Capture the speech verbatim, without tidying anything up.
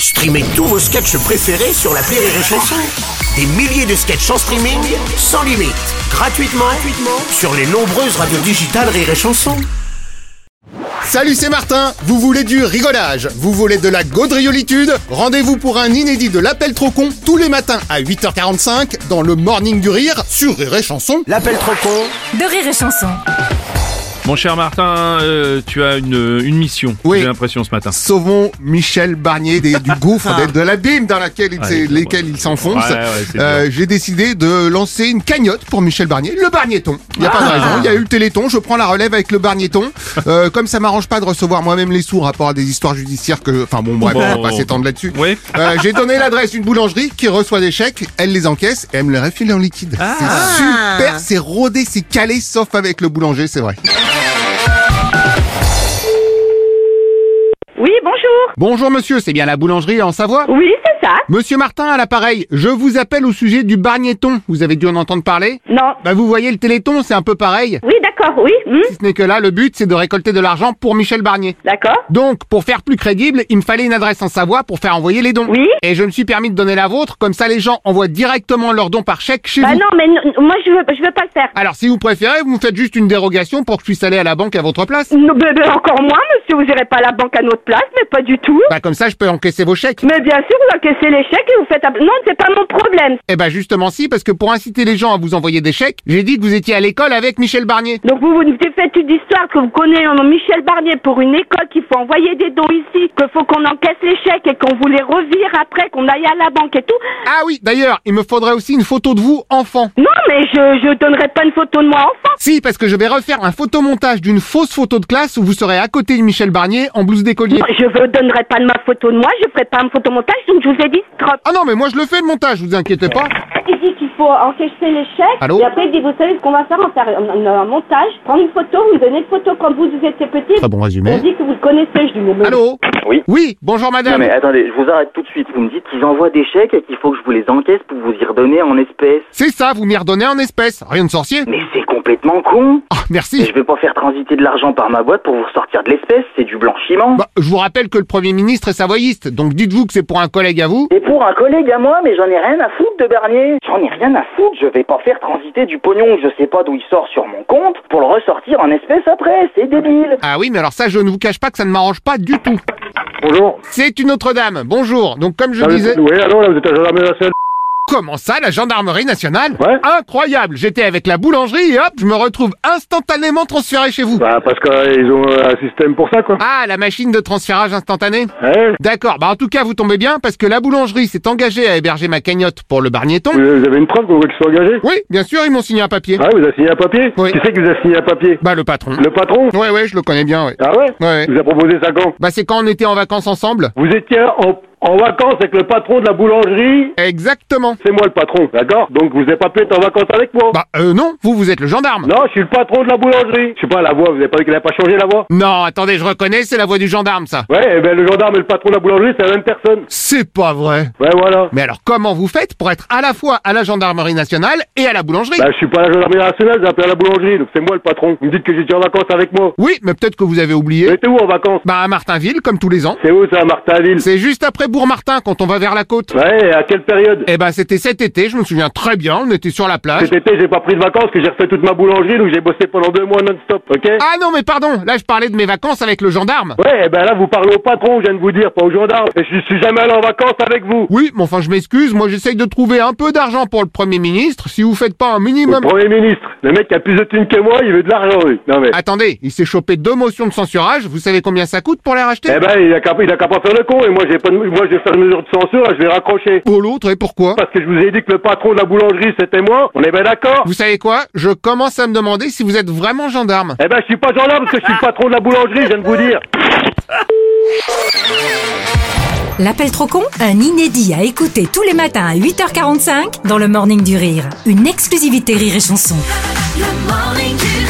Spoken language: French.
Streamez tous vos sketchs préférés sur l'appli Rire et Chanson. Des milliers de sketchs en streaming, sans limite, gratuitement, gratuitement sur les nombreuses radios digitales Rire et Chanson. Salut, c'est Martin. Vous voulez du rigolage? Vous voulez de la gaudriolitude? Rendez-vous pour un inédit de l'appel trop con tous les matins à huit heures quarante-cinq dans le Morning du Rire sur Rire et Chanson. L'appel trop con de Rire et Chanson. Mon cher Martin, euh, tu as une, une mission, Oui. j'ai l'impression ce matin. Sauvons Michel Barnier des, du gouffre, de, de l'abîme dans laquelle il, Ouais, lesquels ouais. il s'enfonce. Ouais, ouais, c'est euh, dur. j'ai décidé de lancer une cagnotte pour Michel Barnier, le Barnieton. Il n'y a pas de Ah. raison, il y a eu le Téléthon, je prends la relève avec le Barnieton. Euh, comme ça m'arrange pas de recevoir moi-même les sous rapport à des histoires judiciaires que... Enfin bon, bref, Bon. on va pas s'étendre là-dessus. Oui. Euh, j'ai donné l'adresse d'une boulangerie qui reçoit des chèques, elle les encaisse et elle me les refile en liquide. Ah. C'est super, c'est rodé, c'est calé, sauf avec le boulanger, c'est vrai. Oui, bonjour. Bonjour monsieur, c'est bien la boulangerie en Savoie? Oui, c'est ça. Monsieur Martin à l'appareil, je vous appelle au sujet du Barnieton. Vous avez dû en entendre parler? Non. Bah vous voyez le Téléthon, c'est un peu pareil. Oui, d'accord, oui. hmm, Si ce n'est que là, le but c'est de récolter de l'argent pour Michel Barnier. D'accord. Donc, pour faire plus crédible, il me fallait une adresse en Savoie pour faire envoyer les dons. Oui. Et je me suis permis de donner la vôtre, comme ça les gens envoient directement leurs dons par chèque chez Bah vous. non, mais n- moi je veux, je veux pas le faire. Alors si vous préférez, vous me faites juste une dérogation pour que je puisse aller à la banque à votre place. Non, mais, mais encore moins, monsieur, vous irez pas à la banque à notre place, mais pas du tout. Bah comme ça je peux encaisser vos chèques. Mais bien sûr, vous encaissez les chèques et vous faites... app- Non, c'est pas mon problème. Eh bah justement si, parce que pour inciter les gens à vous envoyer des chèques, j'ai dit que vous étiez à l'école avec Michel Barnier. Donc vous vous nous faites une histoire que vous connaissez euh, Michel Barnier pour une école, qu'il faut envoyer des dons ici, qu'il faut qu'on encaisse les chèques et qu'on vous les revire après, qu'on aille à la banque et tout. Ah oui, d'ailleurs, il me faudrait aussi une photo de vous enfant. Non, mais je, je donnerai pas une photo de moi enfant. Si, parce que je vais refaire un photomontage d'une fausse photo de classe où vous serez à côté de Michel Barnier en blouse d'écolier. Je vous donnerai pas de ma photo de moi, je ferai pas un photomontage, donc je vous ai dit stop. Ah non, mais moi je le fais le montage, vous inquiétez pas. Il dit qu'il faut encaisser les chèques. Allô Et après, il dit, vous savez ce qu'on va faire? On va faire un, un- un montage, prendre une photo, vous donner une photo comme vous, vous étiez petit. Très bon On résumé. dit que vous le connaissez, je dis, mais... Allô? Oui. Oui, bonjour Non madame. mais attendez, je vous arrête tout de suite. Vous me dites qu'ils envoient des chèques et qu'il faut que je vous les encaisse pour vous y redonner en espèces. C'est ça, vous m'y redonnez en espèces. Rien de sorcier. Mais c'est complètement con. Ah, Et merci. je vais pas faire transiter de l'argent par ma boîte pour vous ressortir de l'espèce, c'est du blanchiment. Bah, je vous rappelle que le Premier ministre est savoyiste, donc dites-vous que c'est pour un collègue à vous. Et pour un collègue à moi, mais j'en ai rien à foutre de Barnier. J'en ai rien à foutre, je vais pas faire transiter du pognon que je sais pas d'où il sort sur mon compte pour le ressortir en espèces après, c'est débile. Ah oui, mais alors ça, je ne vous cache pas que ça ne m'arrange pas du tout. Bonjour. C'est une autre dame. Bonjour. Donc comme je Ah, vous- disais... Oui, alors là, vous êtes à gendarmerie nationale. Comment ça, la gendarmerie nationale? Ouais. Incroyable. J'étais avec la boulangerie et hop, je me retrouve instantanément transféré chez vous. Bah, parce qu'ils ont un système pour ça, quoi. Ah, la machine de transférage instantané? Ouais. D'accord, bah en tout cas vous tombez bien parce que la boulangerie s'est engagée à héberger ma cagnotte pour le Barnieton. Vous vous avez une preuve que vous voulez qu'ils soient engagés? Oui, bien sûr, ils m'ont signé un papier. Ah, vous avez signé un papier? Oui. Qui c'est qui vous a signé un papier? Bah le patron. Le patron? Ouais, ouais, je le connais bien, ouais. Ah ouais? Ouais, ouais. Vous a proposé ça quand? Bah c'est quand on était en vacances ensemble. Vous étiez en, en vacances avec le patron de la boulangerie? Exactement. C'est moi le patron, d'accord? Donc vous n'avez pas pu être en vacances avec moi? Bah euh non, vous, vous êtes le gendarme. Non, je suis le patron de la boulangerie. Je sais pas, la voix, vous avez pas vu qu'elle a pas changé la voix? Non, attendez, je reconnais, c'est la voix du gendarme, ça. Ouais, eh ben le gendarme et le patron de la boulangerie, c'est la même personne. C'est pas vrai. Ouais, voilà. Mais alors comment vous faites pour être à la fois à la gendarmerie nationale et à la boulangerie? Bah, je suis pas à la gendarmerie nationale, j'ai appelé à la boulangerie, donc c'est moi le patron. Vous me dites que j'étais en vacances avec moi. Oui, mais peut-être que vous avez Vous oublié. étiez où en vacances? Bah à Martinville, comme tous les ans. C'est où ça, à Martinville? C'est juste après Bourg-Martin, quand on va vers la côte. Ouais, et à quelle période? Eh ben c'était cet été, je me souviens très bien, on était sur la plage. Cet été, j'ai pas pris de vacances, que j'ai refait toute ma boulangerie, donc j'ai bossé pendant deux mois non-stop, ok? Ah non mais pardon, là je parlais de mes vacances avec le gendarme. Ouais, eh ben là, vous parlez au patron, je viens de vous dire, pas au gendarme. Et je suis jamais allé en vacances avec vous. Oui, mais enfin je m'excuse, moi j'essaye de trouver un peu d'argent pour le Premier ministre, si vous faites pas un Le minimum... Premier ministre, le mec qui a plus de thunes que moi, il veut de l'argent, lui. Non mais... Attendez, il s'est chopé deux motions de censurage, vous savez combien ça coûte pour les racheter? Eh ben, il a qu'à il a qu'à pas faire le con, et moi, j'ai pas de... moi, je vais faire une mesure de censure, là, je vais raccrocher. Pour l'autre, et pourquoi? Parce que je vous ai dit que le patron de la boulangerie, c'était moi, on est bien d'accord? Vous savez quoi? Je commence à me demander si vous êtes vraiment gendarme. Eh ben, je suis pas gendarme parce que je suis le patron de la boulangerie, je viens de vous dire. L'appel trop con, un inédit à écouter tous les matins à huit heures quarante-cinq dans le Morning du Rire. Une exclusivité Rire et Chanson. Le Morning du